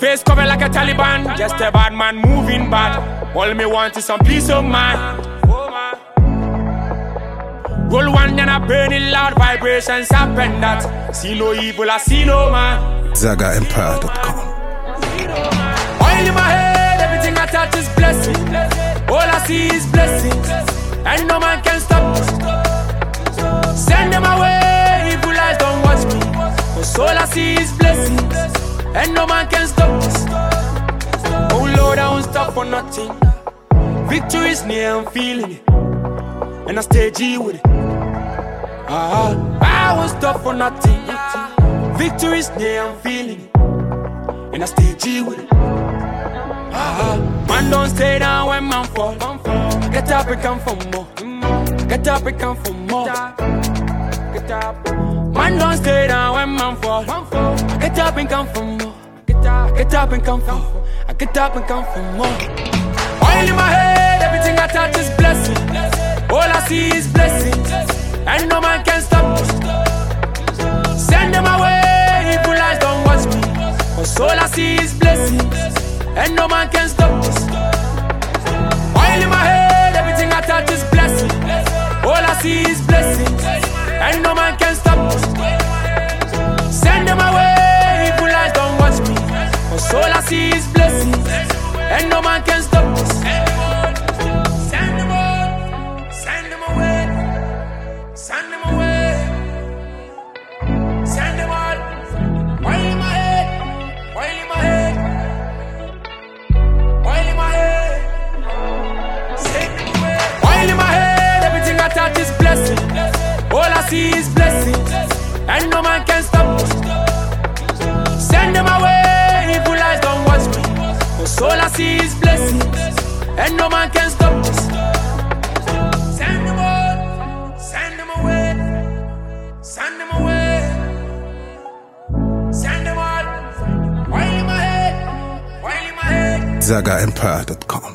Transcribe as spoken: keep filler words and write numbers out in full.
Face covered like a Taliban, just a bad man moving bad. All me want is some peace of mind. Roll one and I burn it loud, vibrations happen that. See no evil, I see no man. Zaga Empire dot com. Oil in my head, everything I touch is blessing. All I see is blessings, and no man can stop me. Send them away, evil eyes don't watch me. Cause all I see is blessings, and no man can stop us. Oh Lord, I won't stop for nothing. Victory is near, I'm feeling it, and I stay G with it. Ah, I won't stop for nothing. Victory is near, I'm feeling it, and I stay G with it. Ah, man don't stay down when man fall. Get up and come for more. Get up and come for more. Get up. Man don't stay down when man fall. Get up and come for more. Get up, get up and come for more. I get up and come for more. Oil in my head, everything I touch is blessing. All I see is blessings, and no man can stop us. Send them away, evil eyes don't watch me. Cause all I see is blessings, and no man can stop us. Oil in my head, everything I touch is blessing. All I see is blessings, and no man can stop us. Send them away, evil eyes don't watch me. Cause all I see is blessings, and no man can stop us. Send them all, send them away, send them away, send them all. Oil in my head, oil in my head, oil in my head, send them away. Oil in my head, everything I touch is blessing. All I see is blessings, and no man can stop us. Send them away, evil eyes don't watch me. Cause all I see is blessings, and no man can stop us. Send them all, send them away, send them away, send them all. Oil in my head, oil in my head. Zaga Empire dot com.